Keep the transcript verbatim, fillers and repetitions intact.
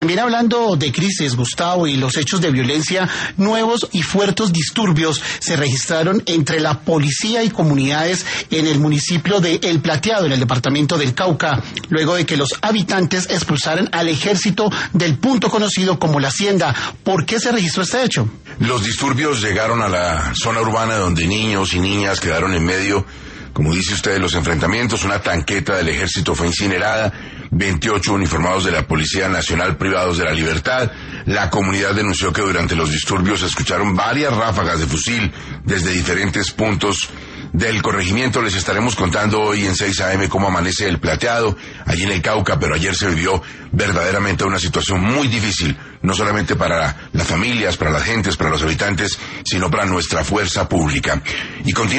También hablando de crisis, Gustavo, y los hechos de violencia, nuevos y fuertes disturbios se registraron entre la policía y comunidades en el municipio de El Plateado, en el departamento del Cauca, luego de que los habitantes expulsaran al ejército del punto conocido como La Hacienda. ¿Por qué se registró este hecho? Los disturbios llegaron a la zona urbana donde niños y niñas quedaron en medio, como dice usted, de los enfrentamientos. Una tanqueta del ejército fue incinerada, veintiocho uniformados de la Policía Nacional privados de la libertad. La comunidad denunció que durante los disturbios se escucharon varias ráfagas de fusil desde diferentes puntos del corregimiento. Les estaremos contando hoy en seis a eme cómo amanece El Plateado, allí en el Cauca, pero ayer se vivió verdaderamente una situación muy difícil, no solamente para las familias, para las gentes, para los habitantes, sino para nuestra fuerza pública. Y continúa